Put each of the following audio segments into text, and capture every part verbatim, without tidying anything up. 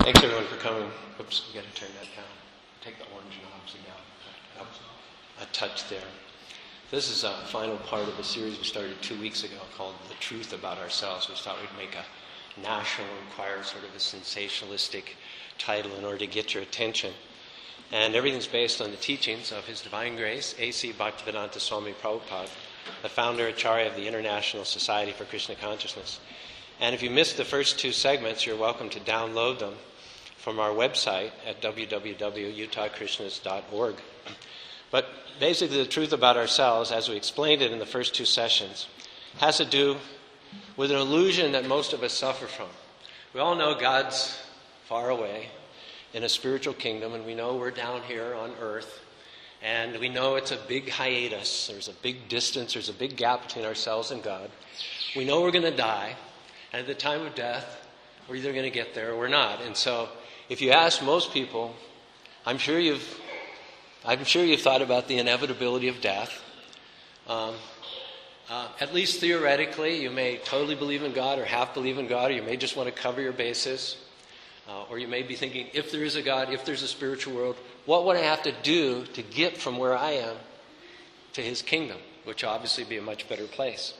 Thanks everyone for coming. Oops, we got to turn that down. Take the orange knobs down. Up, a touch there. This is a final part of a series we started two weeks ago called The Truth About Ourselves. We thought we'd make a National Enquirer, sort of a sensationalistic title in order to get your attention. And everything's based on the teachings of His Divine Grace, A C Bhaktivedanta Swami Prabhupada, the founder Acharya of the International Society for Krishna Consciousness. And if you missed the first two segments, you're welcome to download them from our website at w w w dot utah krishnas dot org. But basically the truth about ourselves, as we explained it in the first two sessions, has to do with an illusion that most of us suffer from. We all know God's far away in a spiritual kingdom, and we know we're down here on earth, and we know it's a big hiatus. There's a big distance, there's a big gap between ourselves and God. We know we're going to die, and at the time of death, we're either going to get there or we're not. And so, if you ask most people, I'm sure you've, I'm sure you've thought about the inevitability of death. Um, uh, at least theoretically, you may totally believe in God or half believe in God, or you may just want to cover your bases. Uh, or you may be thinking, if there is a God, if there's a spiritual world, what would I have to do to get from where I am to His kingdom, which will obviously be a much better place.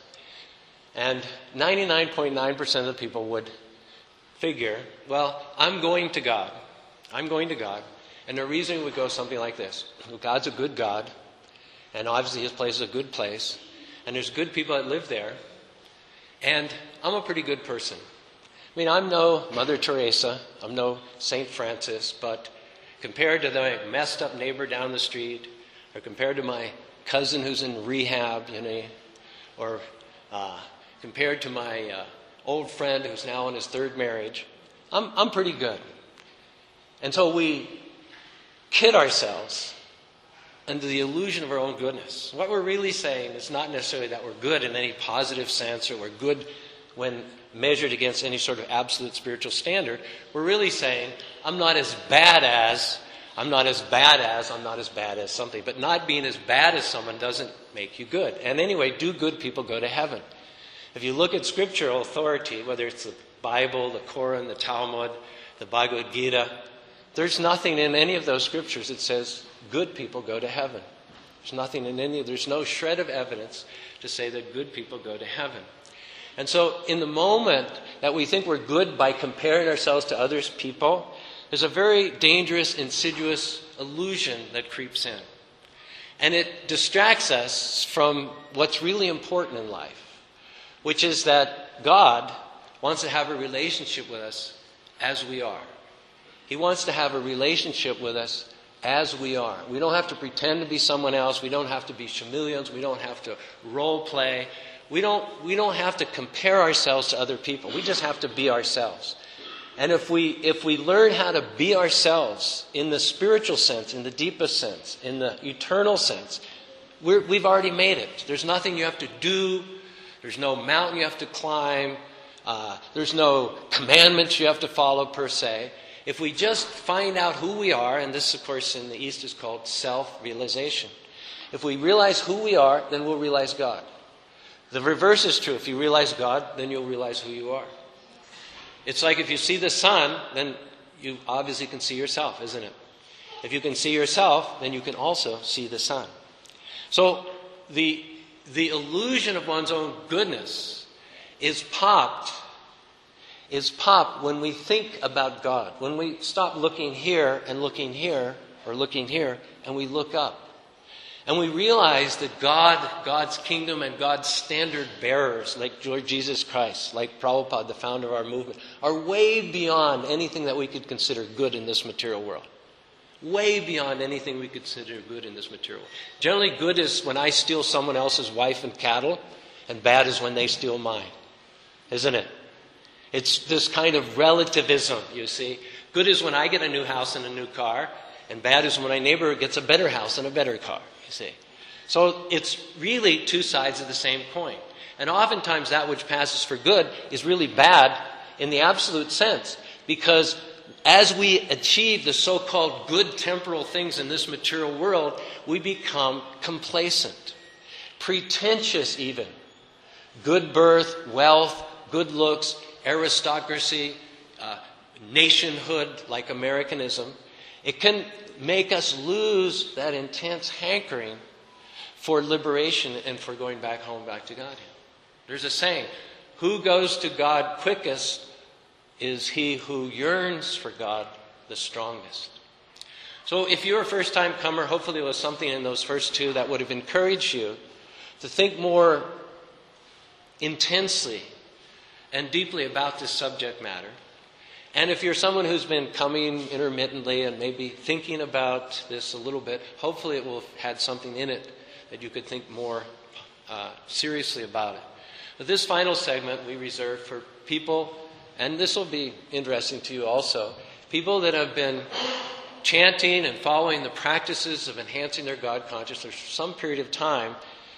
And ninety-nine point nine percent of the people would figure, well, I'm going to God. I'm going to God. And the reason would go something like this. Well, God's a good God, and obviously His place is a good place, and there's good people that live there, and I'm a pretty good person. I mean, I'm no Mother Teresa, I'm no Saint Francis, but compared to the messed up neighbor down the street, or compared to my cousin who's in rehab, you know, or uh, compared to my uh, old friend who's now in his third marriage, I'm, I'm pretty good. And so we kid ourselves under the illusion of our own goodness. What we're really saying is not necessarily that we're good in any positive sense, or we're good when measured against any sort of absolute spiritual standard. We're really saying, I'm not as bad as, I'm not as bad as, I'm not as bad as something. But not being as bad as someone doesn't make you good. And anyway, do good people go to heaven? If you look at scriptural authority, whether it's the Bible, the Quran, the Talmud, the Bhagavad Gita, there's nothing in any of those scriptures that says good people go to heaven. There's nothing in any, there's no shred of evidence to say that good people go to heaven. And so in the moment that we think we're good by comparing ourselves to other people, there's a very dangerous, insidious illusion that creeps in. And it distracts us from what's really important in life, which is that God wants to have a relationship with us as we are. He wants to have a relationship with us as we are. We don't have to pretend to be someone else. We don't have to be chameleons. We don't have to role play. We don't, we don't have to compare ourselves to other people. We just have to be ourselves. And if we, if we learn how to be ourselves in the spiritual sense, in the deepest sense, in the eternal sense, we're, we've already made it. There's nothing you have to do. There's no mountain you have to climb. Uh, there's no commandments you have to follow per se. If we just find out who we are, and this, of course, in the East is called self-realization. If we realize who we are, then we'll realize God. The reverse is true. If you realize God, then you'll realize who you are. It's like if you see the sun, then you obviously can see yourself, isn't it? If you can see yourself, then you can also see the sun. So the, the illusion of one's own goodness is popped, is popped when we think about God. When we stop looking here and looking here, or looking here, and we look up. And we realize that God, God's kingdom and God's standard bearers, like Lord Jesus Christ, like Prabhupada, the founder of our movement, are way beyond anything that we could consider good in this material world. Way beyond anything we consider good in this material world. Generally, good is when I steal someone else's wife and cattle, and bad is when they steal mine. Isn't it? It's this kind of relativism, you see. Good is when I get a new house and a new car, and bad is when my neighbor gets a better house and a better car. See. So it's really two sides of the same coin. And oftentimes that which passes for good is really bad in the absolute sense. Because as we achieve the so-called good temporal things in this material world, we become complacent, pretentious even. Good birth, wealth, good looks, aristocracy, uh, nationhood like Americanism, it can make us lose that intense hankering for liberation and for going back home, back to God. There's a saying, who goes to God quickest is he who yearns for God the strongest. So if you're a first-time comer, hopefully there was something in those first two that would have encouraged you to think more intensely and deeply about this subject matter. And if you're someone who's been coming intermittently and maybe thinking about this a little bit, hopefully it will have had something in it that you could think more uh, seriously about it. But this final segment we reserve for people, and this will be interesting to you also, people that have been chanting and following the practices of enhancing their God consciousness for some period of time,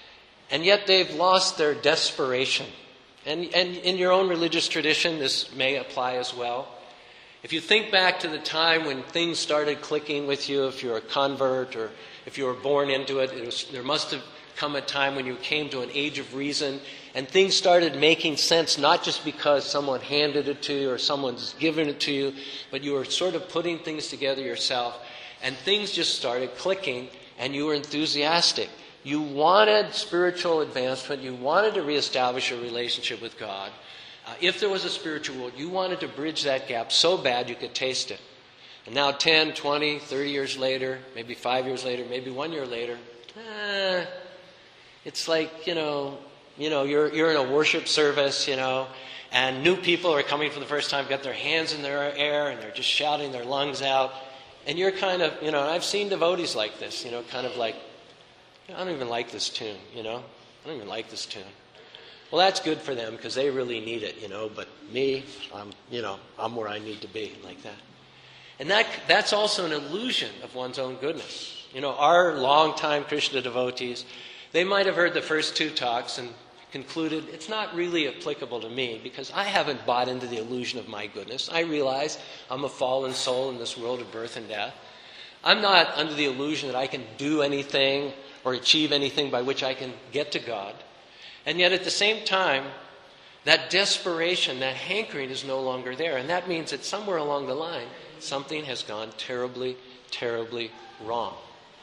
and yet they've lost their desperation. And, and in your own religious tradition, this may apply as well. If you think back to the time when things started clicking with you, if you're a convert or if you were born into it, it was, there must have come a time when you came to an age of reason and things started making sense, not just because someone handed it to you or someone's given it to you, but you were sort of putting things together yourself, and things just started clicking and you were enthusiastic. You wanted spiritual advancement. You wanted to reestablish a relationship with God. Uh, if there was a spiritual world, you wanted to bridge that gap so bad you could taste it. And now ten, twenty, thirty years later, maybe five years later, maybe one year later, eh, it's like, you know, you know, you're you're in a worship service, you know, and new people are coming for the first time, got their hands in their air, and they're just shouting their lungs out. And you're kind of, you know, I've seen devotees like this, you know, kind of like, I don't even like this tune, you know. I don't even like this tune. Well, that's good for them because they really need it, you know. But me, I'm, you know, I'm where I need to be, like that. And that that's also an illusion of one's own goodness. You know, our longtime Krishna devotees, they might have heard the first two talks and concluded it's not really applicable to me because I haven't bought into the illusion of my goodness. I realize I'm a fallen soul in this world of birth and death. I'm not under the illusion that I can do anything or achieve anything by which I can get to God. And yet at the same time, that desperation, that hankering is no longer there. And that means that somewhere along the line, something has gone terribly, terribly wrong.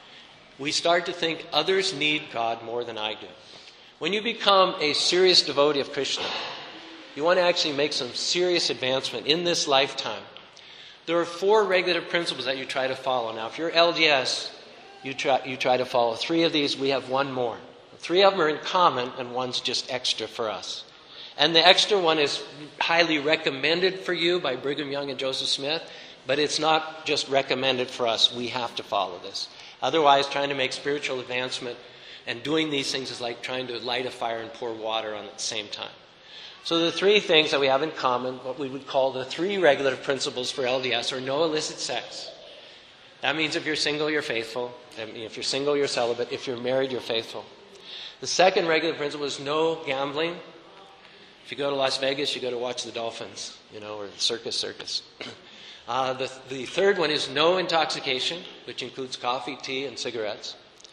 We start to think others need God more than I do. When you become a serious devotee of Krishna, you want to actually make some serious advancement in this lifetime. There are four regulative principles that you try to follow. Now, if you're L D S, you try, you try to follow three of these. We have one more. Three of them are in common, and one's just extra for us. And the extra one is highly recommended for you by Brigham Young and Joseph Smith, but it's not just recommended for us. We have to follow this. Otherwise, trying to make spiritual advancement and doing these things is like trying to light a fire and pour water on it at the same time. So the three things that we have in common, what we would call the three regulative principles for L D S, are no illicit sex. That means if you're single, you're faithful. I mean, if you're single, you're celibate. If you're married, you're faithful. The second regulative principle is no gambling. If you go to Las Vegas, you go to watch the dolphins, you know, or the circus circus. Uh, the, the third one is no intoxication, which includes coffee, tea, and cigarettes.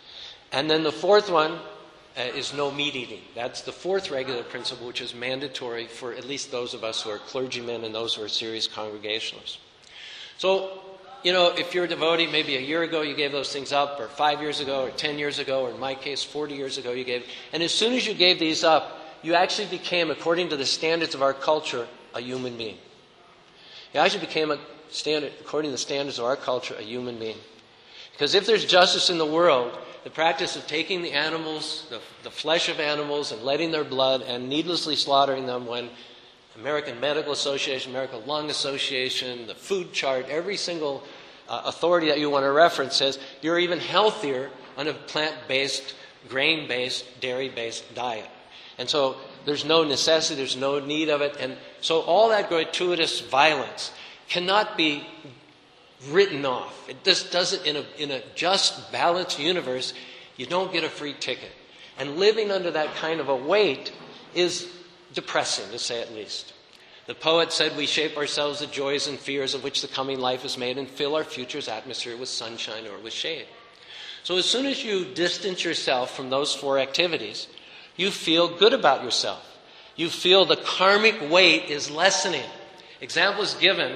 And then the fourth one uh, is no meat eating. That's the fourth regulative principle, which is mandatory for at least those of us who are clergymen and those who are serious congregationalists. So, you know, if you're a devotee, maybe a year ago you gave those things up, or five years ago, or ten years ago, or in my case, forty years ago you gave. And as soon as you gave these up, you actually became, according to the standards of our culture, a human being. You actually became, a standard, according to the standards of our culture, a human being. Because if there's justice in the world, the practice of taking the animals, the, the flesh of animals, and letting their blood and needlessly slaughtering them when American Medical Association, American Lung Association, the food chart, every single uh, authority that you want to reference says you're even healthier on a plant-based, grain-based, dairy-based diet. And so there's no necessity, there's no need of it. And so all that gratuitous violence cannot be written off. It just doesn't, in a, in a just, balanced universe, you don't get a free ticket. And living under that kind of a weight is depressing, to say at least. The poet said, we shape ourselves the joys and fears of which the coming life is made and fill our future's atmosphere with sunshine or with shade. So as soon as you distance yourself from those four activities, you feel good about yourself. You feel the karmic weight is lessening. Example is given.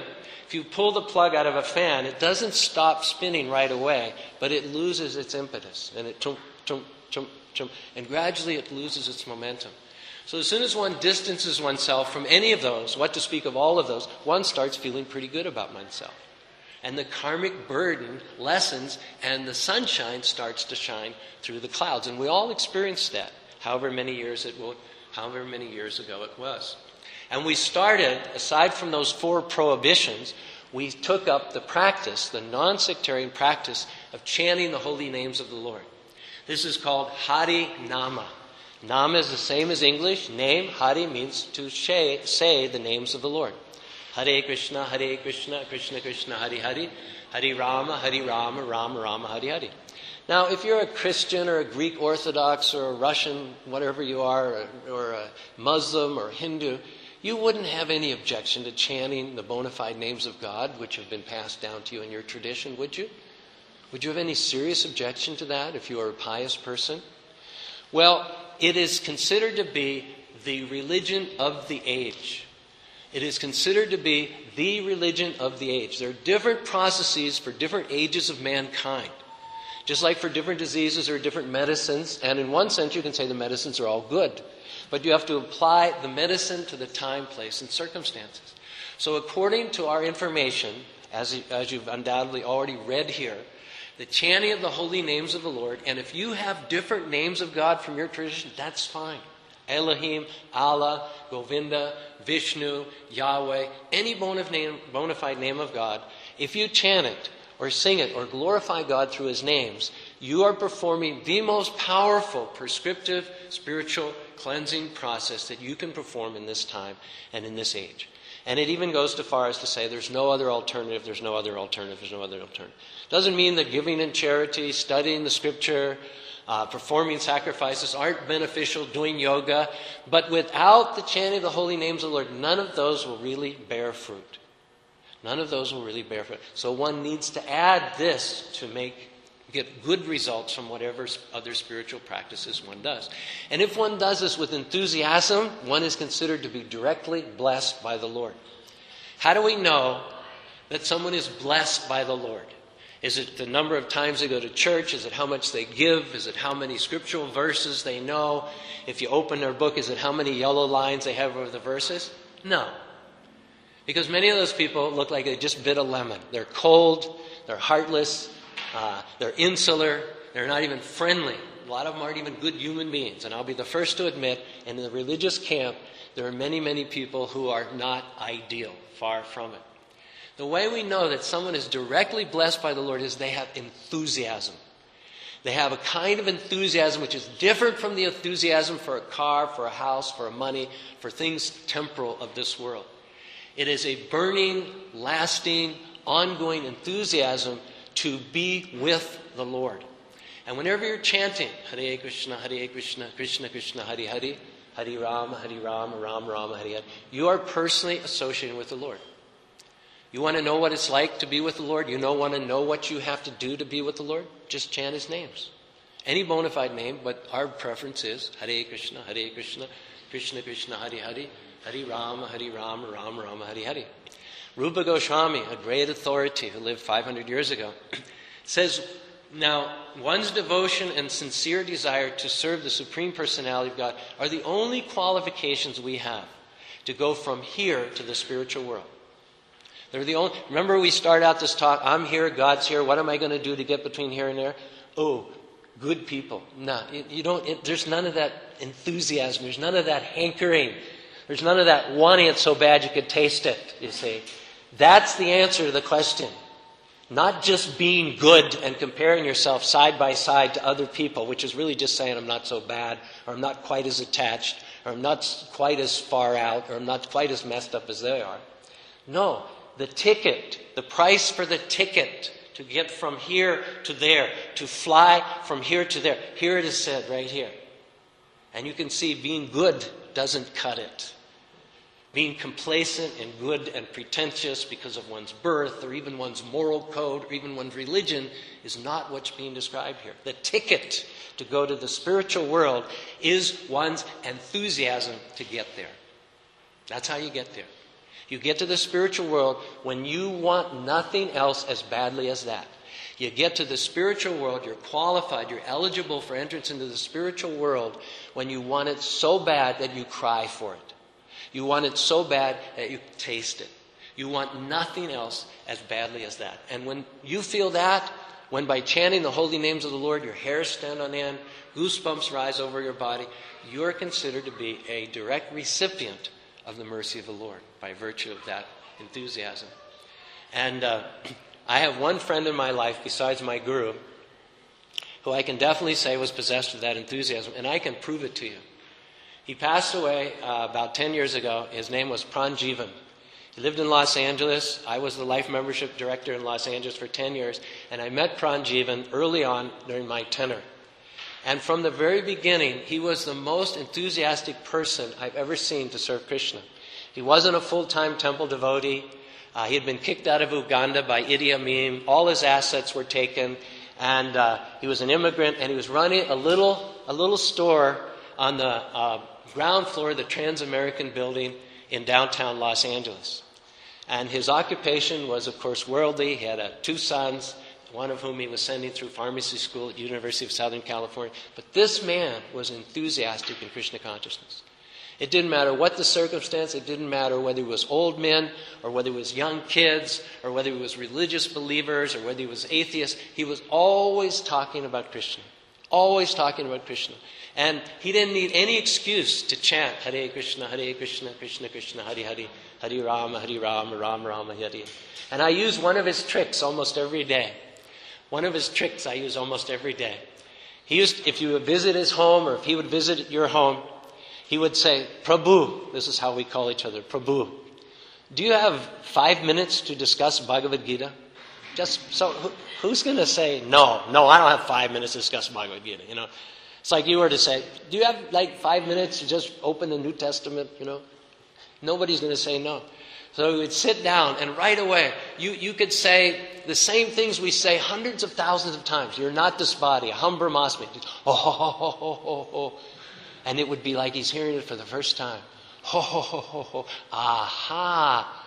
If you pull the plug out of a fan, it doesn't stop spinning right away, but it loses its impetus, and it chump, chump, chump, chump, and gradually it loses its momentum. So as soon as one distances oneself from any of those, what to speak of all of those, one starts feeling pretty good about oneself. And the karmic burden lessens, and the sunshine starts to shine through the clouds. And we all experienced that, however many years it will, however many years ago it was. And we started, aside from those four prohibitions, we took up the practice, the non-sectarian practice of chanting the holy names of the Lord. This is called Hari Nama. Nama is the same as English. Name, Hari, means to say the names of the Lord. Hare Krishna, Hare Krishna, Krishna Krishna, Hare Hare, Hare Rama, Hare Rama, Rama Rama, Hare Hare. Now, if you're a Christian or a Greek Orthodox or a Russian, whatever you are, or, or a Muslim or Hindu, you wouldn't have any objection to chanting the bona fide names of God, which have been passed down to you in your tradition, would you? Would you have any serious objection to that if you are a pious person? Well, it is considered to be the religion of the age. It is considered to be the religion of the age. There are different processes for different ages of mankind. Just like for different diseases there are different medicines, and in one sense you can say the medicines are all good. But you have to apply the medicine to the time, place, and circumstances. So according to our information, as, as you've undoubtedly already read here, the chanting of the holy names of the Lord, and if you have different names of God from your tradition, that's fine. Elohim, Allah, Govinda, Vishnu, Yahweh, any bona fide name of God, if you chant it or sing it or glorify God through His names, you are performing the most powerful prescriptive spiritual cleansing process that you can perform in this time and in this age. And it even goes so far as to say there's no other alternative, there's no other alternative, there's no other alternative. Doesn't mean that giving in charity, studying the scripture, uh, performing sacrifices aren't beneficial, doing yoga, but without the chanting of the holy names of the Lord, none of those will really bear fruit. None of those will really bear fruit. So one needs to add this to make get good results from whatever other spiritual practices one does. And if one does this with enthusiasm, one is considered to be directly blessed by the Lord. How do we know that someone is blessed by the Lord? Is it the number of times they go to church? Is it how much they give? Is it how many scriptural verses they know? If you open their book, is it how many yellow lines they have over the verses? No. Because many of those people look like they just bit a lemon. They're cold, they're heartless, Uh, they're insular. They're not even friendly. A lot of them aren't even good human beings. And I'll be the first to admit, in the religious camp, there are many, many people who are not ideal. Far from it. The way we know that someone is directly blessed by the Lord is they have enthusiasm. They have a kind of enthusiasm which is different from the enthusiasm for a car, for a house, for money, for things temporal of this world. It is a burning, lasting, ongoing enthusiasm to be with the Lord. And whenever you're chanting, Hare Krishna, Hare Krishna, Krishna Krishna, Hare Hare, Hare Rama, Hare Rama, Rama Rama, Hare Hare, you are personally associating with the Lord. You want to know what it's like to be with the Lord? You know, want to know what you have to do to be with the Lord? Just chant His names. Any bona fide name, but our preference is Hare Krishna, Hare Krishna, Krishna Krishna, Hare Hare, Hare Rama, Hare Rama, Rama Rama, Hare Hare. Rupa Goswami, a great authority who lived five hundred years ago, says, now, one's devotion and sincere desire to serve the Supreme Personality of God are the only qualifications we have to go from here to the spiritual world. They're the only. Remember, we start out this talk, I'm here, God's here, what am I going to do to get between here and there? Oh, good people. No, you don't. It, there's none of that enthusiasm. There's none of that hankering. There's none of that wanting it so bad you could taste it, you see. That's the answer to the question. Not just being good and comparing yourself side by side to other people, which is really just saying I'm not so bad, or I'm not quite as attached, or I'm not quite as far out, or I'm not quite as messed up as they are. No, the ticket, the price for the ticket to get from here to there, to fly from here to there. Here it is said right here. And you can see being good doesn't cut it. Being complacent and good and pretentious because of one's birth or even one's moral code or even one's religion is not what's being described here. The ticket to go to the spiritual world is one's enthusiasm to get there. That's how you get there. You get to the spiritual world when you want nothing else as badly as that. You get to the spiritual world, you're qualified, you're eligible for entrance into the spiritual world when you want it so bad that you cry for it. You want it so bad that you taste it. You want nothing else as badly as that. And when you feel that, when by chanting the holy names of the Lord, your hairs stand on end, goosebumps rise over your body, you're considered to be a direct recipient of the mercy of the Lord by virtue of that enthusiasm. And uh, I have one friend in my life besides my guru who I can definitely say was possessed with that enthusiasm, and I can prove it to you. He passed away uh, about ten years ago. His name was Pranjivan. He lived in Los Angeles. I was the life membership director in Los Angeles for ten years, and I met Pranjivan early on during my tenure. And from the very beginning, he was the most enthusiastic person I've ever seen to serve Krishna. He wasn't a full-time temple devotee. Uh, he had been kicked out of Uganda by Idi Amin. All his assets were taken. And uh, he was an immigrant, and he was running a little, a little store on the uh, ground floor of the Trans-American building in downtown Los Angeles. And his occupation was, of course, worldly. He had uh, two sons, one of whom he was sending through pharmacy school at the University of Southern California. But this man was enthusiastic in Krishna consciousness. It didn't matter what the circumstance. It didn't matter whether he was old men or whether he was young kids or whether he was religious believers or whether he was atheist. He was always talking about Krishna. Always talking about Krishna. And he didn't need any excuse to chant Hare Krishna, Hare Krishna, Krishna Krishna, Hare Hare, Hare Rama, Hare Rama, Rama Rama, Hare. And I use one of his tricks almost every day. One of his tricks I use almost every day. He used, if you would visit his home or if he would visit your home, he would say, Prabhu, this is how we call each other, Prabhu, do you have five minutes to discuss Bhagavad Gita? Just so, who, who's going to say, no, no, I don't have five minutes to discuss Bhagavad Gita, you know? It's like you were to say, do you have like five minutes to just open the New Testament, you know? Nobody's going to say no. So we would sit down, and right away, you, you could say the same things we say hundreds of thousands of times. You're not this body, aham brahmasmi. Oh, ho, ho, ho, ho, ho, ho. And it would be like he's hearing it for the first time. Ho, ho, ho, ho, ho. Aha,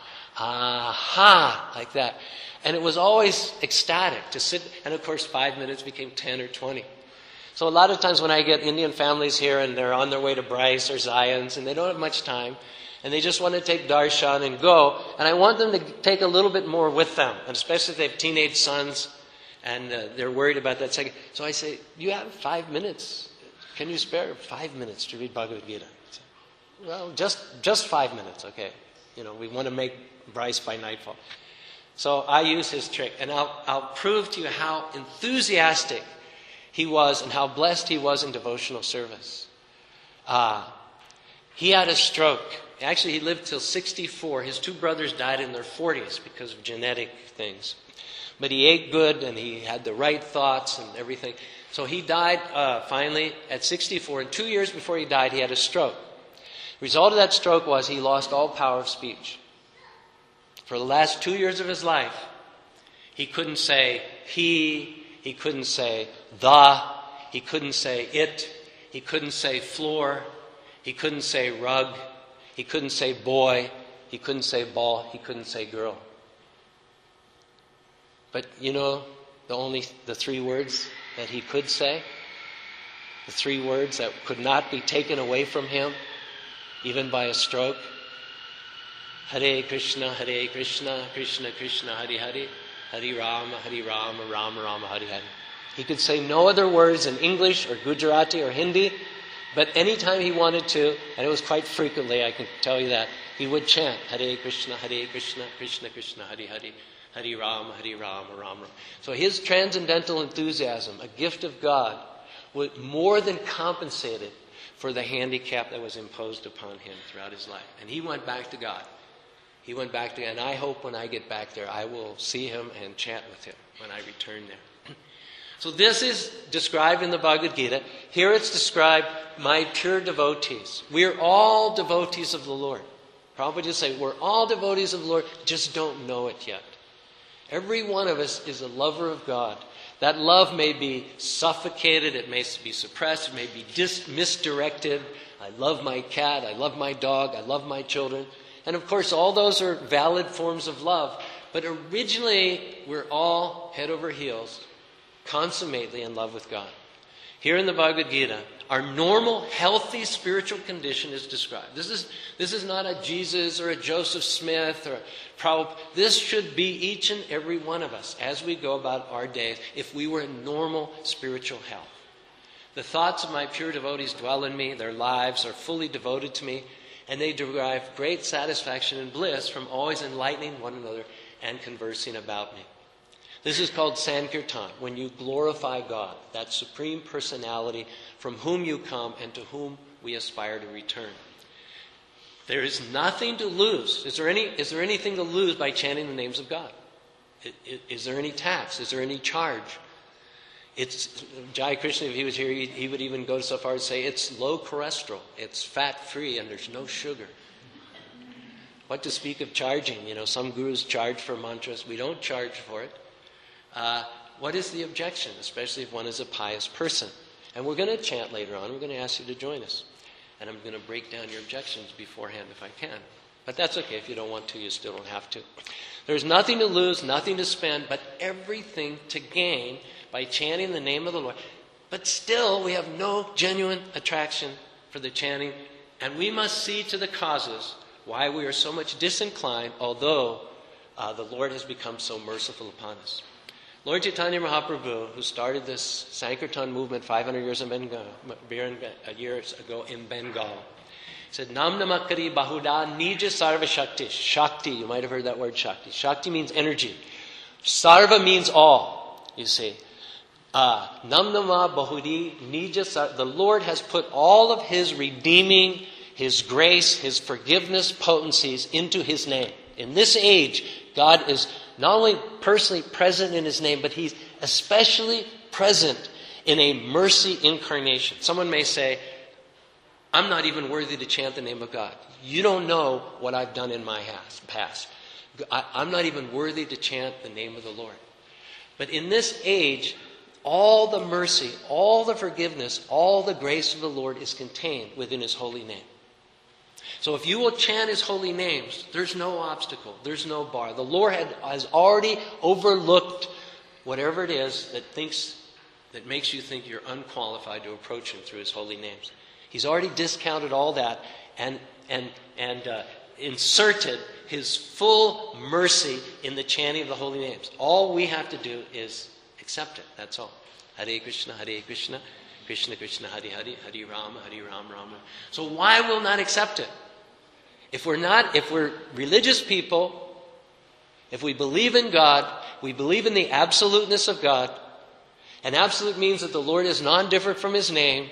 aha, like that. And it was always ecstatic to sit, and of course five minutes became ten or twenty. So a lot of times when I get Indian families here and they're on their way to Bryce or Zion's and they don't have much time, and they just want to take darshan and go. And I want them to take a little bit more with them, and especially if they have teenage sons and uh, they're worried about that second. So I say, you have five minutes. Can you spare five minutes to read Bhagavad Gita? Say, well, just just five minutes, okay. You know, we want to make Bryce by nightfall. So I use his trick, and I'll, I'll prove to you how enthusiastic he was and how blessed he was in devotional service. Uh, he had a stroke. Actually, he lived till sixty-four. His two brothers died in their forties because of genetic things. But he ate good and he had the right thoughts and everything. So he died uh, finally at sixty-four. And two years before he died, he had a stroke. The result of that stroke was he lost all power of speech. For the last two years of his life, he couldn't say he, he couldn't say the, he couldn't say it, he couldn't say floor, he couldn't say rug, he couldn't say boy, he couldn't say ball, he couldn't say girl. But you know, the only, the three words that he could say, the three words that could not be taken away from him, even by a stroke, Hare Krishna, Hare Krishna, Krishna Krishna, Hare Hare, Hare Rama, Hare Rama, Rama Rama, Hare Hare. He could say no other words in English or Gujarati or Hindi, but anytime he wanted to, and it was quite frequently, I can tell you that, he would chant Hare Krishna, Hare Krishna, Krishna Krishna, Hare Hare, Hare Rama, Hare Rama, Rama Rama. So his transcendental enthusiasm, a gift of God, would more than compensated for the handicap that was imposed upon him throughout his life. And he went back to God. He went back to, and I hope when I get back there, I will see him and chat with him when I return there. So this is described in the Bhagavad Gita. Here it's described, my pure devotees. We're all devotees of the Lord. Prabhupada just say, we're all devotees of the Lord, just don't know it yet. Every one of us is a lover of God. That love may be suffocated, it may be suppressed, it may be dis- misdirected. I love my cat, I love my dog, I love my children. And of course, all those are valid forms of love. But originally, we're all head over heels, consummately in love with God. Here in the Bhagavad Gita, our normal, healthy spiritual condition is described. This is, this is not a Jesus or a Joseph Smith or a Prabhupada. This should be each and every one of us as we go about our days if we were in normal spiritual health. The thoughts of my pure devotees dwell in me. Their lives are fully devoted to me. And they derive great satisfaction and bliss from always enlightening one another and conversing about me. This is called Sankirtan, when you glorify God, that supreme personality from whom you come and to whom we aspire to return. There is nothing to lose. Is there any, is there anything to lose by chanting the names of God? Is, is there any tax? Is there any charge? It's Jai Krishna, if he was here, he, he would even go so far as to say it's low cholesterol, it's fat-free, and there's no sugar. What to speak of charging? You know, some gurus charge for mantras. We don't charge for it. Uh, what is the objection, especially if one is a pious person? And we're going to chant later on. We're going to ask you to join us. And I'm going to break down your objections beforehand if I can. But that's okay. If you don't want to, you still don't have to. There's nothing to lose, nothing to spend, but everything to gain by chanting the name of the Lord. But still, we have no genuine attraction for the chanting. And we must see to the causes why we are so much disinclined, although uh, the Lord has become so merciful upon us. Lord Chaitanya Mahaprabhu, who started this Sankirtan movement five hundred years, in Bengal, years ago in Bengal, said, Nam Namakari Bahuda Nija Sarva Shakti. Shakti, you might have heard that word Shakti. Shakti means energy. Sarva means all, you see. Uh, Nam Nama Bahudi Nija Sarva. The Lord has put all of His redeeming, His grace, His forgiveness potencies into His name. In this age, God is not only personally present in His name, but He's especially present in a mercy incarnation. Someone may say, I'm not even worthy to chant the name of God. You don't know what I've done in my past. I, I'm not even worthy to chant the name of the Lord. But in this age, all the mercy, all the forgiveness, all the grace of the Lord is contained within His holy name. So if you will chant His holy names, there's no obstacle, there's no bar. The Lord had, has already overlooked whatever it is that thinks, that makes you think you're unqualified to approach Him through His holy names. He's already discounted all that and and and uh, inserted His full mercy in the chanting of the holy names. All we have to do is accept it. That's all. Hare Krishna, Hare Krishna, Krishna Krishna, Hare Hare, Hare Rama, Hare Rama, Rama. So why will not accept it? If we're not, if we're religious people, if we believe in God, we believe in the absoluteness of God, and absolute means that the Lord is non-different from His name,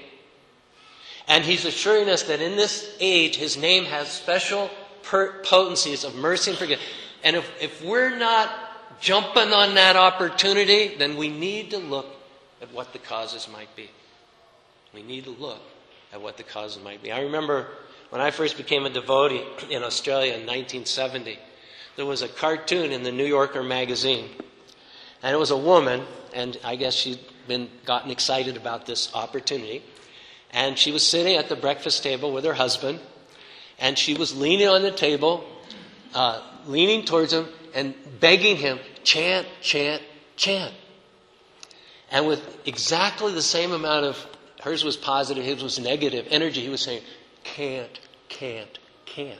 and He's assuring us that in this age, His name has special per- potencies of mercy and forgiveness. And if, if we're not jumping on that opportunity, then we need to look at what the causes might be. We need to look at what the causes might be. I remember when I first became a devotee in Australia in nineteen seventy, there was a cartoon in the New Yorker magazine. And it was a woman, and I guess she'd been gotten excited about this opportunity. And she was sitting at the breakfast table with her husband, and she was leaning on the table, uh, leaning towards him, and begging him, chant, chant, chant. And with exactly the same amount of, hers was positive, his was negative energy, he was saying, can't, can't, can't.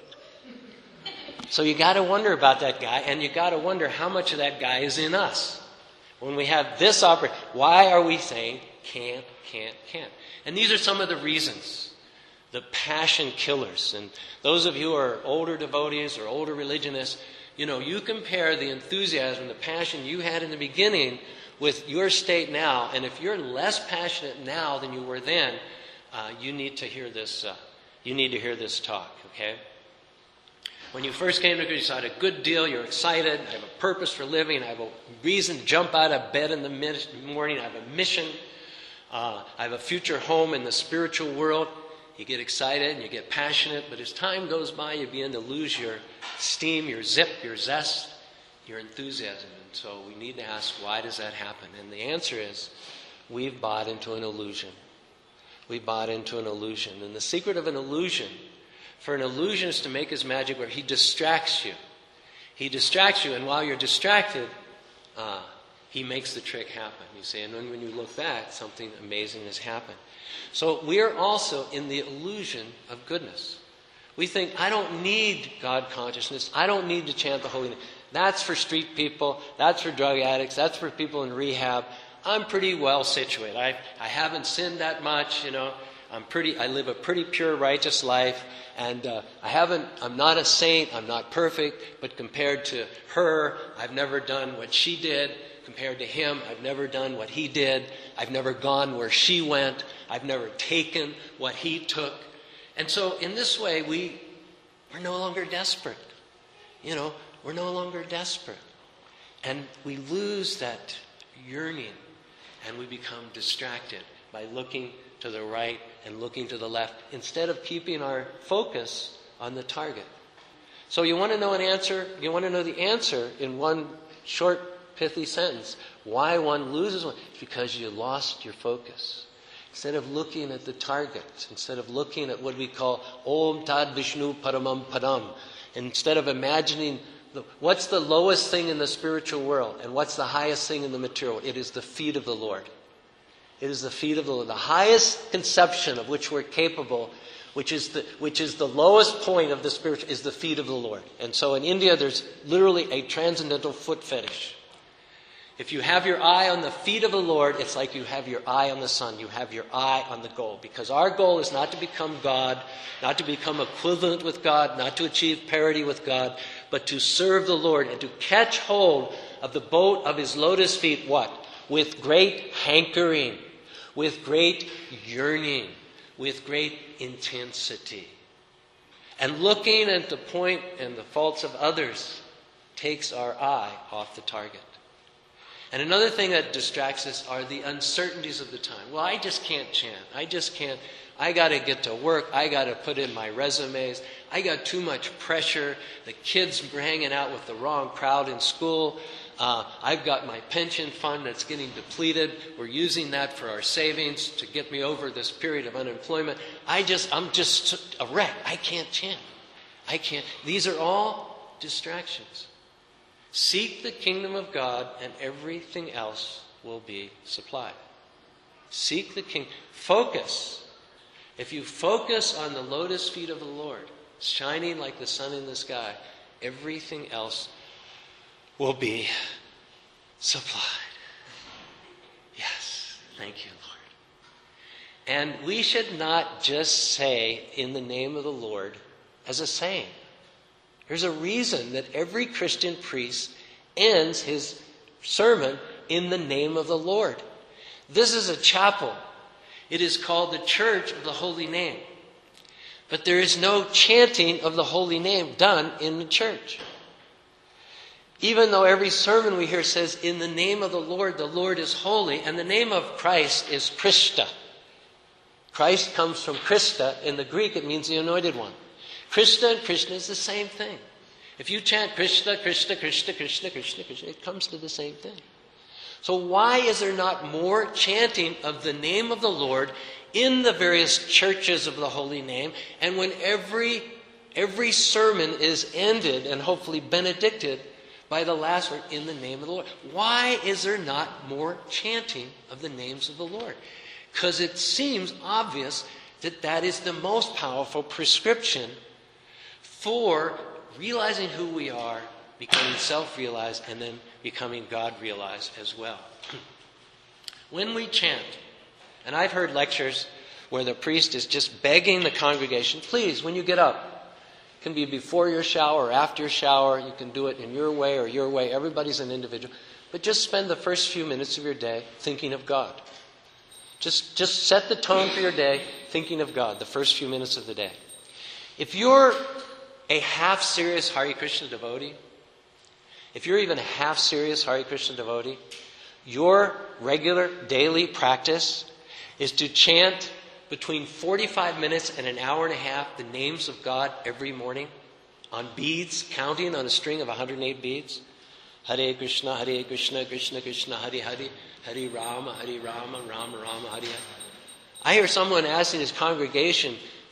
So you got to wonder about that guy, and you got to wonder how much of that guy is in us. When we have this opportunity, why are we saying can't, can't, can't? And these are some of the reasons, the passion killers. And those of you who are older devotees or older religionists, you know, you compare the enthusiasm, the passion you had in the beginning with your state now, and if you're less passionate now than you were then, uh, you need to hear this. Uh, you need to hear this talk. Okay. When you first came to Krishna, you had a good deal, you're excited, I have a purpose for living, I have a reason to jump out of bed in the morning, I have a mission, uh, I have a future home in the spiritual world. You get excited and you get passionate, but as time goes by, you begin to lose your steam, your zip, your zest, your enthusiasm. And so we need to ask, why does that happen? And the answer is, we've bought into an illusion. We bought into an illusion. And the secret of an illusion, for an illusionist to make his magic where he distracts you. He distracts you, and while you're distracted, uh, he makes the trick happen, you see. And when, when you look back, something amazing has happened. So we are also in the illusion of goodness. We think, I don't need God consciousness. I don't need to chant the holy name. That's for street people. That's for drug addicts. That's for people in rehab. I'm pretty well situated. I, I haven't sinned that much, you know. I'm pretty. I live a pretty pure, righteous life, and uh, I haven't. I'm not a saint. I'm not perfect, but compared to her, I've never done what she did. Compared to him, I've never done what he did. I've never gone where she went. I've never taken what he took. And so, in this way, we we're no longer desperate. You know, we're no longer desperate, and we lose that yearning, and we become distracted by looking to the right and looking to the left instead of keeping our focus on the target. So you want to know an answer? You want to know the answer in one short, pithy sentence. Why one loses one? It's because you lost your focus. Instead of looking at the target, instead of looking at what we call Om Tad Vishnu Paramam Padam, instead of imagining the, what's the lowest thing in the spiritual world and what's the highest thing in the material, it is the feet of the Lord. It is the feet of the Lord. The highest conception of which we're capable, which is the which is the lowest point of the spiritual, is the feet of the Lord. And so in India, there's literally a transcendental foot fetish. If you have your eye on the feet of the Lord, it's like you have your eye on the sun. You have your eye on the goal. Because our goal is not to become God, not to become equivalent with God, not to achieve parity with God, but to serve the Lord and to catch hold of the boat of his lotus feet, what? With great hankering, with great yearning, with great intensity. And looking at the point and the faults of others takes our eye off the target. And another thing that distracts us are the uncertainties of the time. Well, I just can't chant. I just can't. I got to get to work. I got to put in my resumes. I got too much pressure. The kids are hanging out with the wrong crowd in school. Uh, I've got my pension fund that's getting depleted. We're using that for our savings to get me over this period of unemployment. I just, I'm just a wreck. I can't chant. I can't. These are all distractions. Seek the kingdom of God and everything else will be supplied. Seek the king. Focus. If you focus on the lotus feet of the Lord, shining like the sun in the sky, everything else will be supplied. Yes. Thank you, Lord. And we should not just say, in the name of the Lord, as a saying. There's a reason that every Christian priest ends his sermon in the name of the Lord. This is a chapel. It is called the Church of the Holy Name. But there is no chanting of the Holy Name done in the church. Even though every sermon we hear says, in the name of the Lord, the Lord is holy, and the name of Christ is Krista. Christ comes from Krista. In the Greek, it means the anointed one. Krista and Krishna is the same thing. If you chant Krishna, Krishna, Krishna, Krishna, Krishna, Krishna, it comes to the same thing. So why is there not more chanting of the name of the Lord in the various churches of the Holy Name? And when every, every sermon is ended and hopefully benedicted by the last word, in the name of the Lord. Why is there not more chanting of the names of the Lord? Because it seems obvious that that is the most powerful prescription for realizing who we are, becoming self-realized, and then becoming God-realized as well. When we chant, and I've heard lectures where the priest is just begging the congregation, please, when you get up, it can be before your shower or after your shower, you can do it in your way or your way, everybody's an individual, but just spend the first few minutes of your day thinking of God. Just, just set the tone for your day thinking of God, the first few minutes of the day. If you're a half-serious Hare Krishna devotee, if you're even a half-serious Hare Krishna devotee, your regular daily practice is to chant between forty-five minutes and an hour and a half the names of God every morning on beads, counting on a string of one hundred eight beads. Hare Krishna, Hare Krishna, Krishna Krishna, Hare Hare, Hare Rama, Hare Rama, Rama Rama, Hare Hare. I hear someone asking his congregation,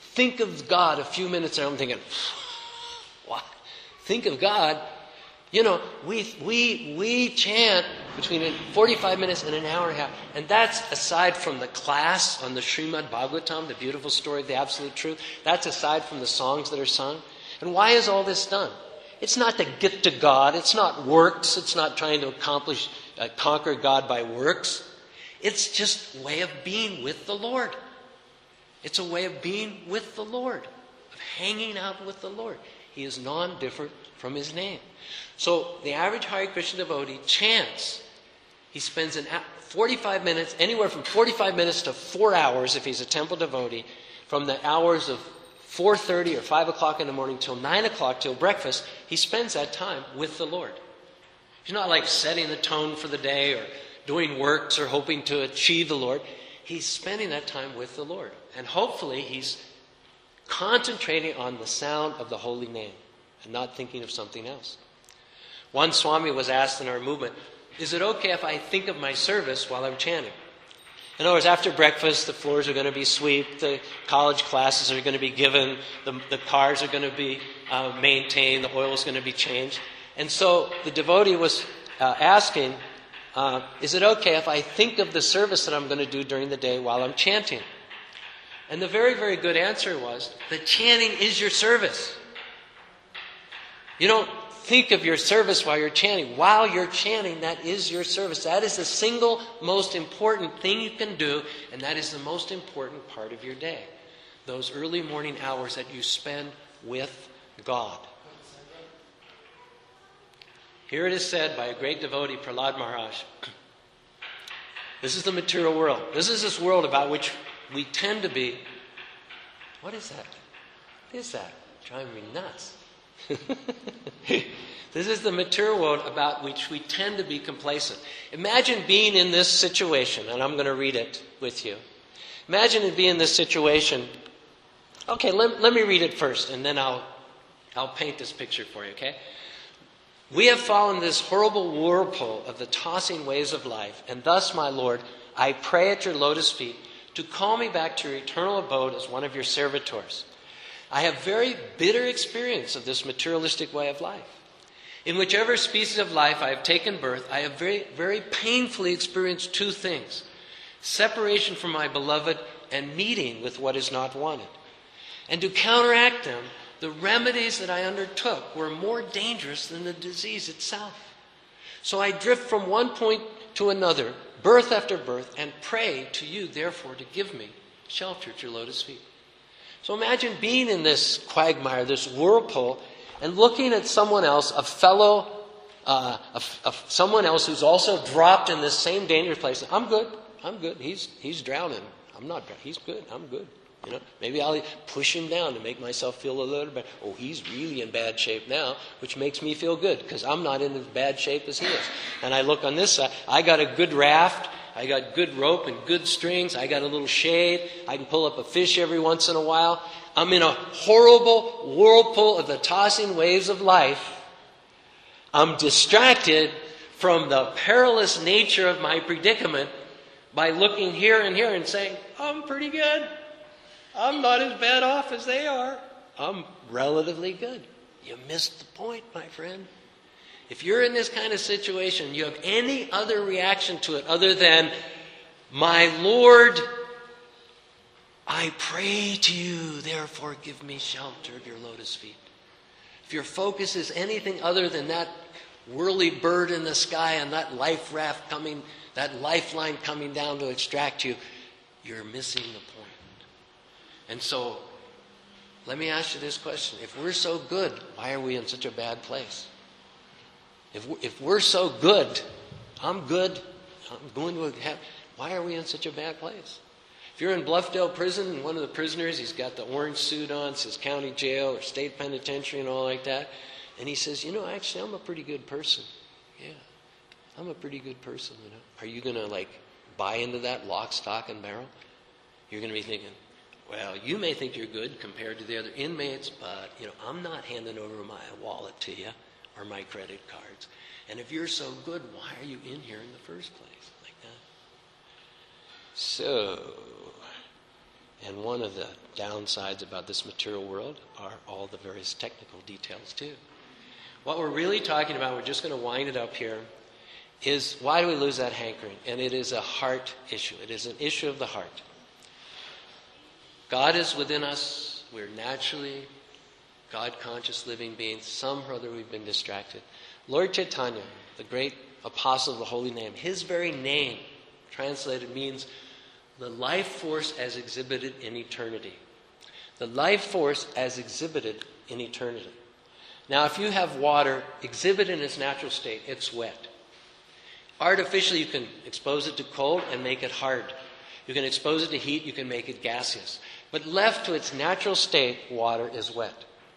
think of God a few minutes and I'm thinking, what? Think of God? You know, we we we chant between forty-five minutes and an hour and a half. And that's aside from the class on the Srimad Bhagavatam, the beautiful story of the Absolute Truth. That's aside from the songs that are sung. And why is all this done? It's not to get to God. It's not works. It's not trying to accomplish, uh, conquer God by works. It's just a way of being with the Lord. It's a way of being with the Lord, of hanging out with the Lord. He is non-different from his name. So the average Hare Krishna devotee chants. He spends an forty-five minutes, anywhere from forty-five minutes to four hours if he's a temple devotee, from the hours of four thirty or five o'clock in the morning till nine o'clock till breakfast. He spends that time with the Lord. He's not like setting the tone for the day or doing works or hoping to achieve the Lord. He's spending that time with the Lord. And hopefully he's concentrating on the sound of the holy name and not thinking of something else. One Swami was asked in our movement, is it okay if I think of my service while I'm chanting? In other words, after breakfast, the floors are going to be swept, the college classes are going to be given, the, the cars are going to be uh, maintained, the oil is going to be changed. And so the devotee was uh, asking, uh, is it okay if I think of the service that I'm going to do during the day while I'm chanting? And the very, very good answer was, the chanting is your service. You don't think of your service while you're chanting. While you're chanting, that is your service. That is the single most important thing you can do, and that is the most important part of your day. Those early morning hours that you spend with God. Here it is said by a great devotee, Prahlad Maharaj. This is the material world. This is this world about which we tend to be. What is that? What is that? Driving me nuts. This is the material world about which we tend to be complacent. Imagine being in this situation, and I'm going to read it with you. Imagine being in this situation. Okay, let, let me read it first, and then I'll, I'll paint this picture for you, okay? We have fallen in this horrible whirlpool of the tossing waves of life, and thus, my Lord, I pray at your lotus feet to call me back to your eternal abode as one of your servitors. I have very bitter experience of this materialistic way of life. In whichever species of life I have taken birth, I have very, very painfully experienced two things: separation from my beloved and meeting with what is not wanted. And to counteract them, the remedies that I undertook were more dangerous than the disease itself. So I drift from one point to another, birth after birth, and pray to you, therefore, to give me shelter at your lotus feet. So imagine being in this quagmire, this whirlpool, and looking at someone else, a fellow, uh, a, a, someone else who's also dropped in this same dangerous place. I'm good. I'm good. He's he's drowning. I'm not drowning. He's good. I'm good. You know, maybe I'll push him down to make myself feel a little better. Oh, he's really in bad shape now, which makes me feel good because I'm not in as bad shape as he is. And I look on this side. I got a good raft. I got good rope and good strings. I got a little shade. I can pull up a fish every once in a while. I'm in a horrible whirlpool of the tossing waves of life. I'm distracted from the perilous nature of my predicament by looking here and here and saying, I'm pretty good. I'm not as bad off as they are. I'm relatively good. You missed the point, my friend. If you're in this kind of situation, you have any other reaction to it other than, my Lord, I pray to you, therefore give me shelter of your lotus feet. If your focus is anything other than that whirly bird in the sky and that life raft coming, that lifeline coming down to extract you, you're missing the point. And so, let me ask you this question. If we're so good, why are we in such a bad place? If we're, if we're so good, I'm good, I'm going to have, why are we in such a bad place? If you're in Bluffdale prison and one of the prisoners, he's got the orange suit on, says county jail or state penitentiary and all like that, and he says, you know, actually I'm a pretty good person. Yeah, I'm a pretty good person, you know. Are you going to like buy into that lock, stock, and barrel? You're going to be thinking, well, you may think you're good compared to the other inmates, but, you know, I'm not handing over my wallet to you or my credit cards. And if you're so good, why are you in here in the first place? Like that. So, And one of the downsides about this material world are all the various technical details too. What we're really talking about, we're just going to wind it up here, is why do we lose that hankering? And it is a heart issue. It is an issue of the heart. God is within us. We're naturally God-conscious living beings. Somehow or other we've been distracted. Lord Chaitanya, the great apostle of the holy name, his very name, translated, means the life force as exhibited in eternity. The life force as exhibited in eternity. Now, if you have water exhibited in its natural state, it's wet. Artificially, you can expose it to cold and make it hard. You can expose it to heat, you can make it gaseous. But left to its natural state, water is wet.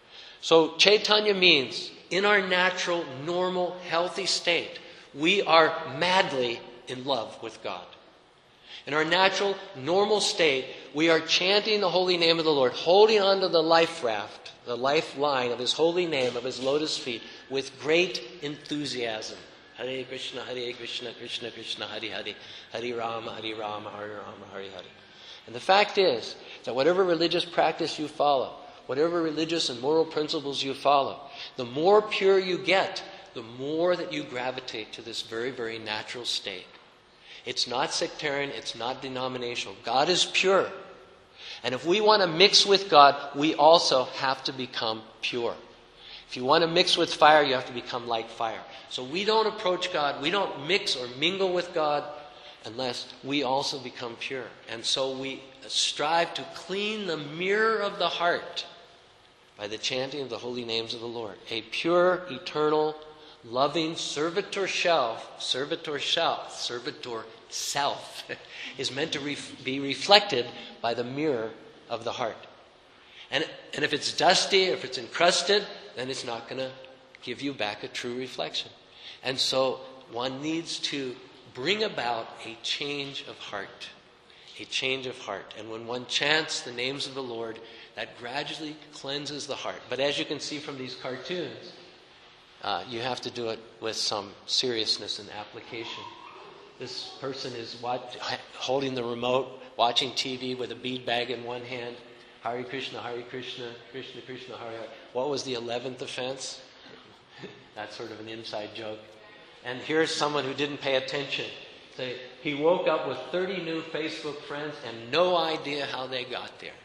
So Chaitanya means, in our natural, normal, healthy state, we are madly in love with God. In our natural, normal state, we are chanting the holy name of the Lord, holding on to the life raft, the lifeline of His holy name, of His lotus feet, with great enthusiasm. Hare Krishna, Hare Krishna, Krishna Krishna, Hare Hare, Hare Rama, Hare Rama, Hare Rama, Hare Hare. And the fact is that whatever religious practice you follow, whatever religious and moral principles you follow, the more pure you get, the more that you gravitate to this very, very natural state. It's not sectarian, it's not denominational. God is pure. And if we want to mix with God, we also have to become pure. If you want to mix with fire, you have to become like fire. So we don't approach God, we don't mix or mingle with God unless we also become pure. And so we strive to clean the mirror of the heart by the chanting of the holy names of the Lord. A pure, eternal, loving servitor self, servitor self, servitor self is meant to ref- be reflected by the mirror of the heart. And, and if it's dusty, if it's encrusted, then it's not going to give you back a true reflection. And so one needs to bring about a change of heart. A change of heart. And when one chants the names of the Lord, that gradually cleanses the heart. But as you can see from these cartoons, uh, you have to do it with some seriousness and application. This person is watch, holding the remote, watching T V with a bead bag in one hand. Hare Krishna, Hare Krishna, Krishna Krishna, Hare Hare. What was the eleventh offense? That's sort of an inside joke. And here's someone who didn't pay attention. Say, he woke up with thirty new Facebook friends and no idea how they got there.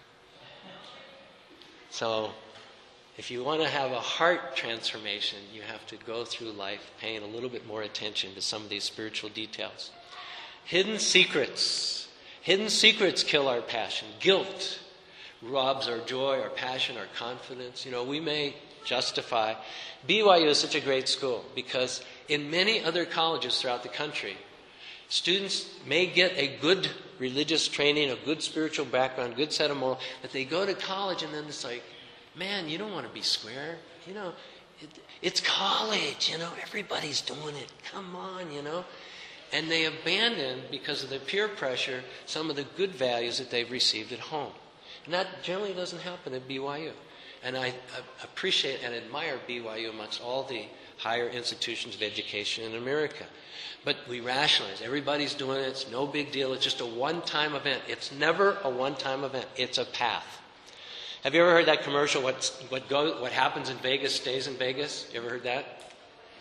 So, if you want to have a heart transformation, you have to go through life paying a little bit more attention to some of these spiritual details. Hidden secrets. Hidden secrets kill our passion. Guilt robs our joy, our passion, our confidence. You know, we may justify. B Y U is such a great school because in many other colleges throughout the country, students may get a good religious training, a good spiritual background, good set of moral, but they go to college and then it's like, man, you don't want to be square. You know, it, it's college, you know, everybody's doing it. Come on, you know. And they abandon, because of the peer pressure, some of the good values that they've received at home. And that generally doesn't happen at B Y U. And I, I appreciate and admire B Y U amongst all the higher institutions of education in America. But we rationalize. Everybody's doing it. It's no big deal. It's just a one-time event. It's never a one-time event. It's a path. Have you ever heard that commercial, what, what, go, what happens in Vegas stays in Vegas? You ever heard that?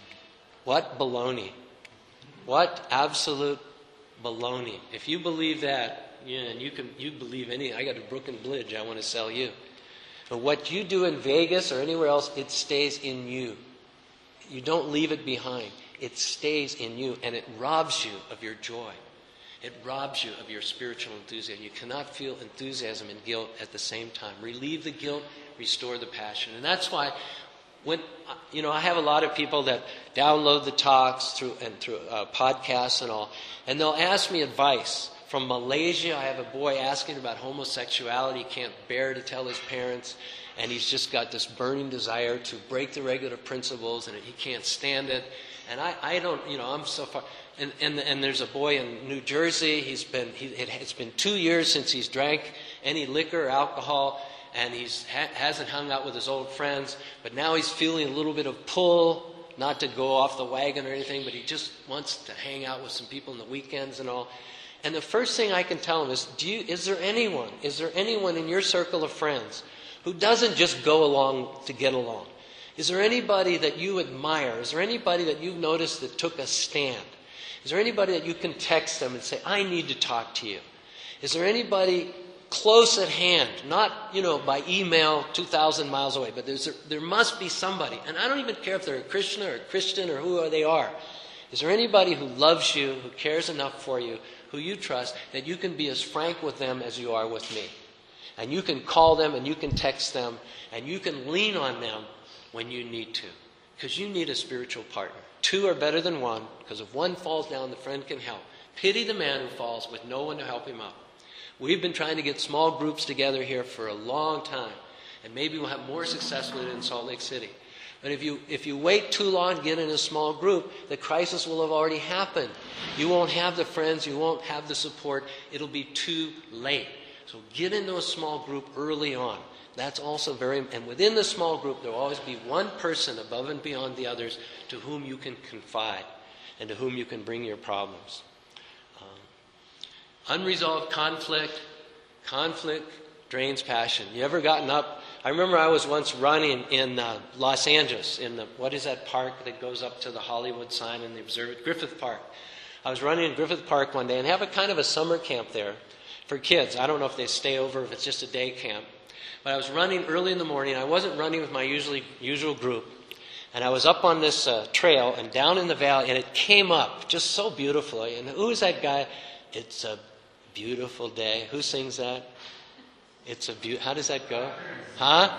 What baloney. What absolute baloney. If you believe that, yeah, and you can you believe any, I got a Brooklyn Bridge I want to sell you. But what you do in Vegas or anywhere else, it stays in you. You don't leave it behind. It stays in you, and it robs you of your joy. It robs you of your spiritual enthusiasm. You cannot feel enthusiasm and guilt at the same time. Relieve the guilt, restore the passion. And that's why when, you know, I have a lot of people that download the talks through and through uh, podcasts and all, and they'll ask me advice. From Malaysia, I have a boy asking about homosexuality. He can't bear to tell his parents, and he's just got this burning desire to break the regular principles, and he can't stand it. And I, I don't, you know, I'm so far. And, and and there's a boy in New Jersey. He's been, he, it, it's been two years since he's drank any liquor or alcohol, and he's ha, hasn't hung out with his old friends. But now he's feeling a little bit of pull, not to go off the wagon or anything, but he just wants to hang out with some people on the weekends and all. And the first thing I can tell them is, do you, is there anyone, is there anyone in your circle of friends who doesn't just go along to get along? Is there anybody that you admire? Is there anybody that you've noticed that took a stand? Is there anybody that you can text them and say, I need to talk to you? Is there anybody close at hand, not, you know, by email two thousand miles away, but there's, there must be somebody. And I don't even care if they're a Christian or a Christian or who they are. Is there anybody who loves you, who cares enough for you, who you trust, that you can be as frank with them as you are with me? And you can call them and you can text them and you can lean on them when you need to. Because you need a spiritual partner. Two are better than one, because if one falls down, the friend can help. Pity the man who falls with no one to help him up. We've been trying to get small groups together here for a long time. And maybe we'll have more success with it in Salt Lake City. But if you if you wait too long to get in a small group, the crisis will have already happened. You won't have the friends, you won't have the support. It'll be too late. So get into a small group early on. That's also very, and within the small group, there will always be one person above and beyond the others to whom you can confide and to whom you can bring your problems. Um, unresolved conflict, conflict drains passion. You ever gotten up? I remember I was once running in uh, Los Angeles, in the, what is that park that goes up to the Hollywood sign and the observatory? Griffith Park. I was running in Griffith Park one day and have a kind of a summer camp there for kids. I don't know if they stay over, if it's just a day camp. But I was running early in the morning. I wasn't running with my usually usual group. And I was up on this uh, trail and down in the valley, and it came up just so beautifully. And who is that guy? It's a beautiful day. Who sings that? It's a be- How does that go? Huh?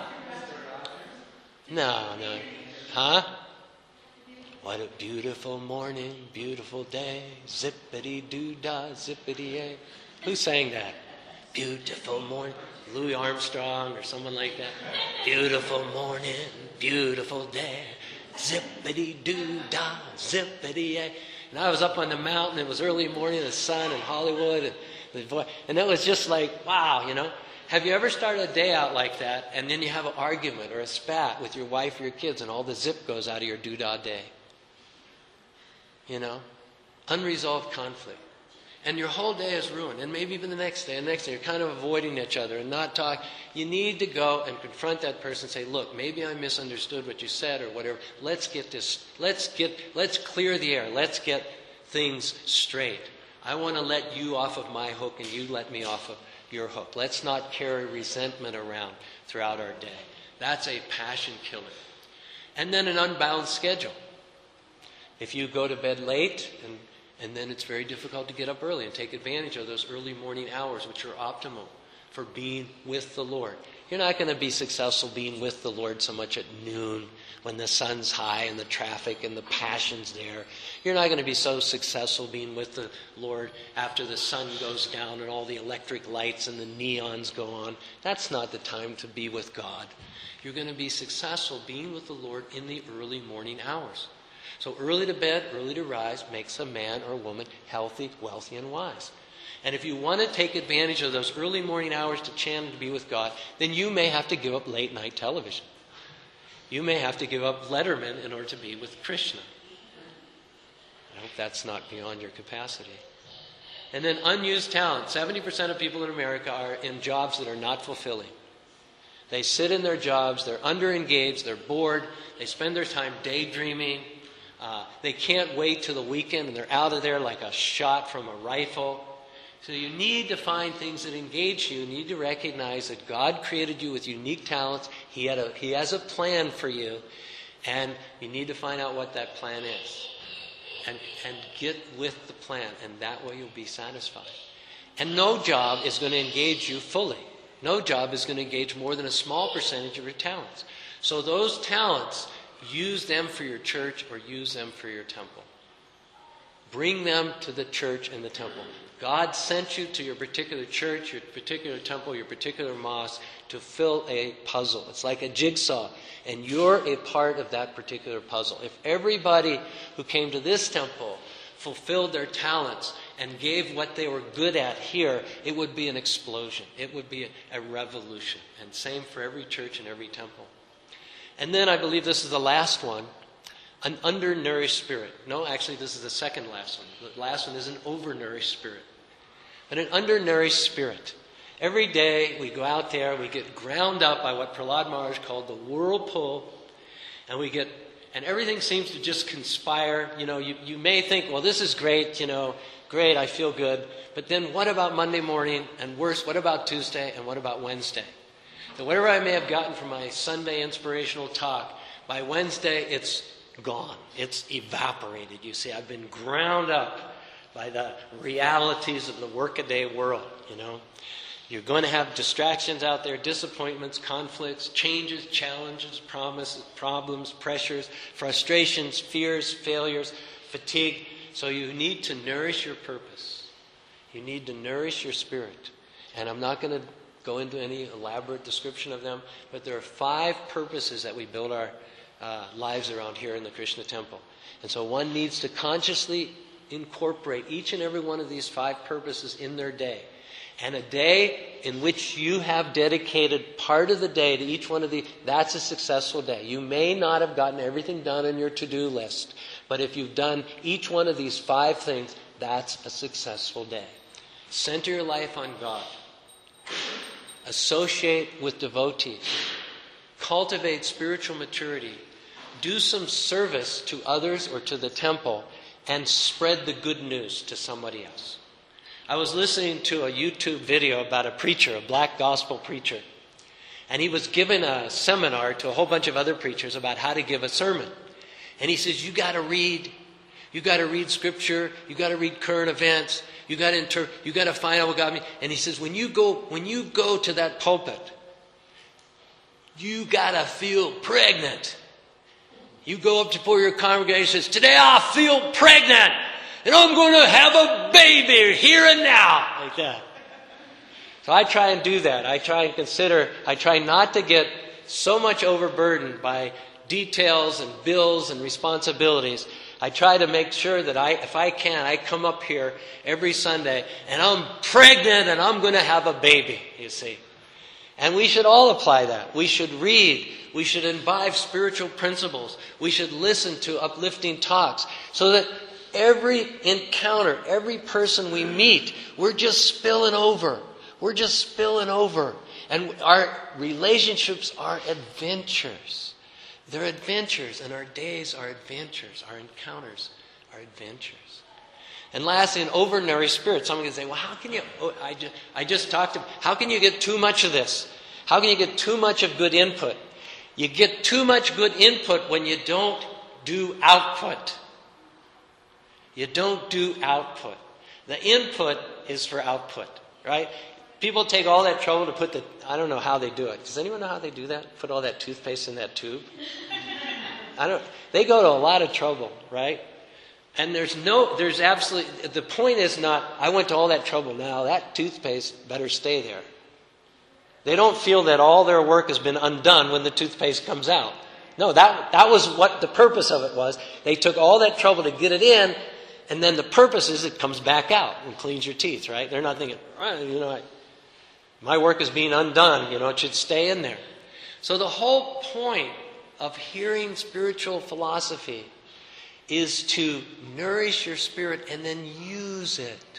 No, no. Huh? What a beautiful morning, beautiful day. Zippity-doo-dah, zippity-yay. Who sang that? Beautiful morning. Louis Armstrong or someone like that. Beautiful morning, beautiful day. Zippity-doo-dah, zippity-yay. And I was up on the mountain. It was early morning, the sun in Hollywood. And, the voice, and it was just like, wow, you know. Have you ever started a day out like that, and then you have an argument or a spat with your wife or your kids, and all the zip goes out of your doodah day? You know? Unresolved conflict. And your whole day is ruined. And maybe even the next day and the next day, you're kind of avoiding each other and not talking. You need to go and confront that person and say, look, maybe I misunderstood what you said or whatever. Let's get this, let's get, let's clear the air. Let's get things straight. I want to let you off of my hook and you let me off of your hook. Let's not carry resentment around throughout our day. That's a passion killer. And then an unbound schedule. If you go to bed late, and, and then it's very difficult to get up early and take advantage of those early morning hours, which are optimal for being with the Lord. You're not going to be successful being with the Lord so much at noon when the sun's high and the traffic and the passion's there. You're not going to be so successful being with the Lord after the sun goes down and all the electric lights and the neons go on. That's not the time to be with God. You're going to be successful being with the Lord in the early morning hours. So early to bed, early to rise makes a man or a woman healthy, wealthy, and wise. And if you want to take advantage of those early morning hours to channel to be with God, then you may have to give up late night television. You may have to give up Letterman in order to be with Krishna. I hope that's not beyond your capacity. And then unused talent. seventy percent of people in America are in jobs that are not fulfilling. They sit in their jobs, they're underengaged, they're bored, they spend their time daydreaming. Uh, they can't wait till the weekend and they're out of there like a shot from a rifle. So you need to find things that engage you. You need to recognize that God created you with unique talents. He had a, He has a plan for you. And you need to find out what that plan is. And, and get with the plan. And that way you'll be satisfied. And no job is going to engage you fully. No job is going to engage more than a small percentage of your talents. So those talents, use them for your church or use them for your temple. Bring them to the church and the temple. God sent you to your particular church, your particular temple, your particular mosque to fill a puzzle. It's like a jigsaw, and you're a part of that particular puzzle. If everybody who came to this temple fulfilled their talents and gave what they were good at here, it would be an explosion. It would be a, a revolution. And same for every church and every temple. And then I believe this is the last one. An undernourished spirit. No, actually, this is the second last one. The last one is an overnourished spirit. but an undernourished spirit. Every day we go out there, we get ground up by what Prahlad Maharaj called the whirlpool, and we get, and everything seems to just conspire. You know, you, you may think, well, this is great, you know, great, I feel good. But then what about Monday morning? And worse, what about Tuesday? And what about Wednesday? So whatever I may have gotten from my Sunday inspirational talk, by Wednesday it's gone. It's evaporated, you see. I've been ground up by the realities of the workaday world, you know. You're going to have distractions out there, disappointments, conflicts, changes, challenges, promises, problems, pressures, frustrations, fears, failures, fatigue. So you need to nourish your purpose. You need to nourish your spirit. And I'm not going to go into any elaborate description of them, but there are five purposes that we build our uh, lives around here in the Krishna temple. And so one needs to consciously incorporate each and every one of these five purposes in their day. And a day in which you have dedicated part of the day to each one of these, that's a successful day. You may not have gotten everything done on your to-do list, but if you've done each one of these five things, that's a successful day. Center your life on God. Associate with devotees. Cultivate spiritual maturity. Do some service to others or to the temple, and spread the good news to somebody else. I was listening to a YouTube video about a preacher, a black gospel preacher. And he was giving a seminar to a whole bunch of other preachers about how to give a sermon. And he says, you got to read. You got to read scripture. You got to read current events. You got to inter- you got to find out what God means. And he says, when you go when you go to that pulpit, you got to feel pregnant. You go up before your congregation and says, today I feel pregnant. And I'm going to have a baby here and now. Like that. So I try and do that. I try and consider, I try not to get so much overburdened by details and bills and responsibilities. I try to make sure that I, if I can, I come up here every Sunday and I'm pregnant and I'm going to have a baby, you see. And we should all apply that. We should read. We should imbibe spiritual principles. We should listen to uplifting talks so that every encounter, every person we meet, we're just spilling over. We're just spilling over. And our relationships are adventures. They're adventures, and our days are adventures. Our encounters are adventures. And lastly, an overnourished spirit. Someone can say, well, how can you, oh, I, just, I just talked to, how can you get too much of this? How can you get too much of good input? You get too much good input when you don't do output. You don't do output. The input is for output, right? People take all that trouble to put the, I don't know how they do it. Does anyone know how they do that? Put all that toothpaste in that tube? I don't, they go to a lot of trouble, right? And there's no, there's absolutely, the point is not, I went to all that trouble now, that toothpaste better stay there. They don't feel that all their work has been undone when the toothpaste comes out. No, that, that was what the purpose of it was. They took all that trouble to get it in, and then the purpose is it comes back out and cleans your teeth, right? They're not thinking, oh, you know, I, my work is being undone, you know, it should stay in there. So the whole point of hearing spiritual philosophy is to nourish your spirit and then use it.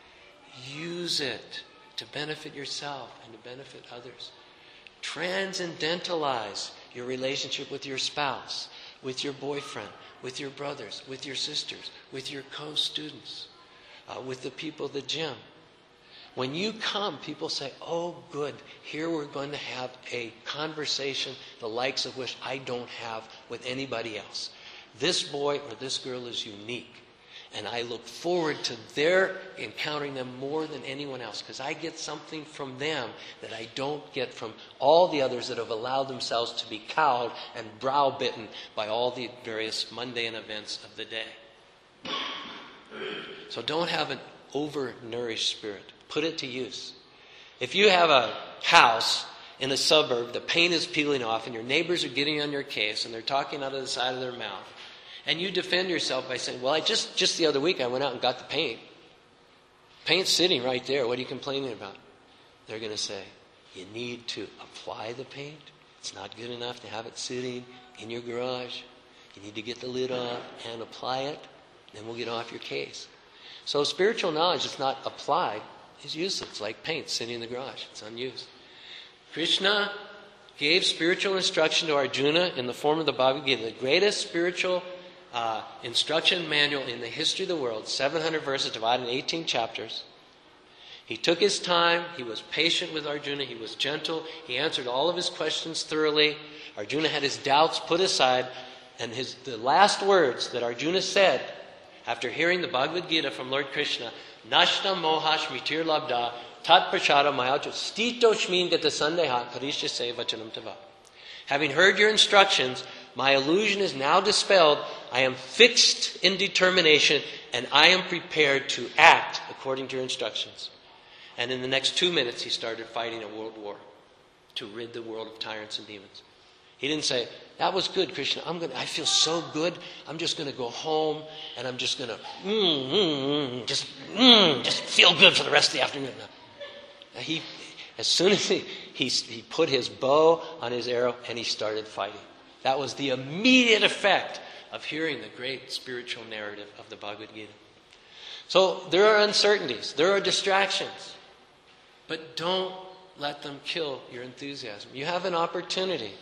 Use it to benefit yourself and to benefit others. Transcendentalize your relationship with your spouse, with your boyfriend, with your brothers, with your sisters, with your co-students, uh, with the people at the gym. When you come, people say, oh, good, here we're going to have a conversation the likes of which I don't have with anybody else. This boy or this girl is unique. And I look forward to their encountering them more than anyone else, because I get something from them that I don't get from all the others that have allowed themselves to be cowed and browbitten by all the various mundane events of the day. So don't have an overnourished spirit. Put it to use. If you have a house in a suburb, the paint is peeling off, and your neighbors are getting on your case, and they're talking out of the side of their mouth, and you defend yourself by saying, well, I just, just the other week I went out and got the paint. Paint's sitting right there. What are you complaining about? They're going to say, you need to apply the paint. It's not good enough to have it sitting in your garage. You need to get the lid off and apply it. Then we'll get off your case. So spiritual knowledge is not applied. is useless. It's like paint sitting in the garage. It's unused. Krishna gave spiritual instruction to Arjuna in the form of the Bhagavad Gita, the greatest spiritual uh, instruction manual in the history of the world, seven hundred verses divided in eighteen chapters. He took his time. He was patient with Arjuna. He was gentle. He answered all of his questions thoroughly. Arjuna had his doubts put aside. And his the last words that Arjuna said after hearing the Bhagavad Gita from Lord Krishna, Nashna mohash mitir labda tat prachara mayacho stito shmin gata sandeha karishya se vachanam tava. Having heard your instructions, my illusion is now dispelled. I am fixed in determination and I am prepared to act according to your instructions. And in the next two minutes, he started fighting a world war to rid the world of tyrants and demons. He didn't say, that was good, Krishna. I'm gonna, I feel so good. I'm just going to go home and I'm just going to mm, mm, mm, just mm, just feel good for the rest of the afternoon. No. He, as soon as he, he, he put his bow on his arrow and he started fighting. That was the immediate effect of hearing the great spiritual narrative of the Bhagavad Gita. So there are uncertainties. There are distractions. But don't let them kill your enthusiasm. You have an opportunity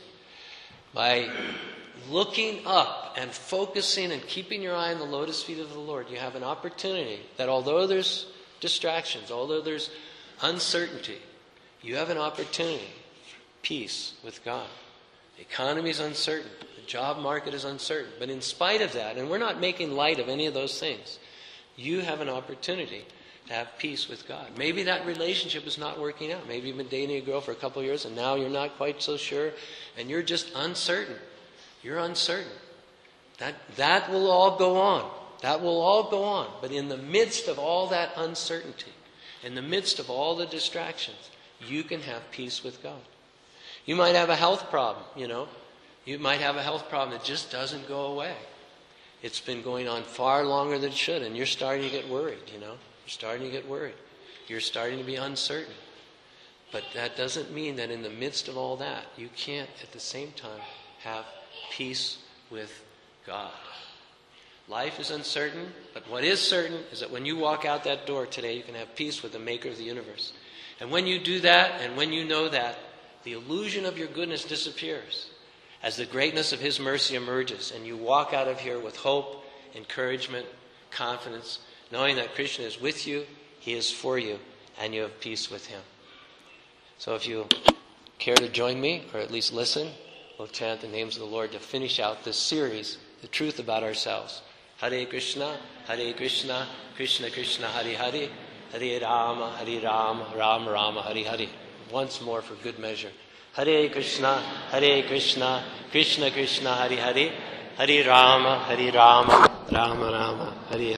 by looking up and focusing and keeping your eye on the lotus feet of the Lord. You have an opportunity that although there's distractions, although there's uncertainty, you have an opportunity for peace with God. The economy is uncertain. The job market is uncertain. But in spite of that, and we're not making light of any of those things, you have an opportunity to have peace with God. Maybe that relationship is not working out. Maybe you've been dating a girl for a couple of years and now you're not quite so sure and you're just uncertain. You're uncertain. That, that will all go on. That will all go on. But in the midst of all that uncertainty, in the midst of all the distractions, you can have peace with God. You might have a health problem, you know. You might have a health problem that just doesn't go away. It's been going on far longer than it should and you're starting to get worried, you know. You're starting to get worried. You're starting to be uncertain. But that doesn't mean that in the midst of all that, you can't at the same time have peace with God. Life is uncertain, but what is certain is that when you walk out that door today, you can have peace with the Maker of the universe. And when you do that, and when you know that, the illusion of your goodness disappears as the greatness of His mercy emerges, and you walk out of here with hope, encouragement, confidence, knowing that Krishna is with you, He is for you, and you have peace with Him. So if you care to join me, or at least listen, we'll chant the names of the Lord to finish out this series, The Truth About Ourselves. Hare Krishna, Hare Krishna, Krishna Krishna, Hare Hare, Hare Rama, Hare Rama, Rama Rama, Hare Hare. Once more for good measure. Hare Krishna, Hare Krishna, Krishna Krishna, Hare Hare, Hare Rama, Hare Rama, Rama Rama, Hare Hare.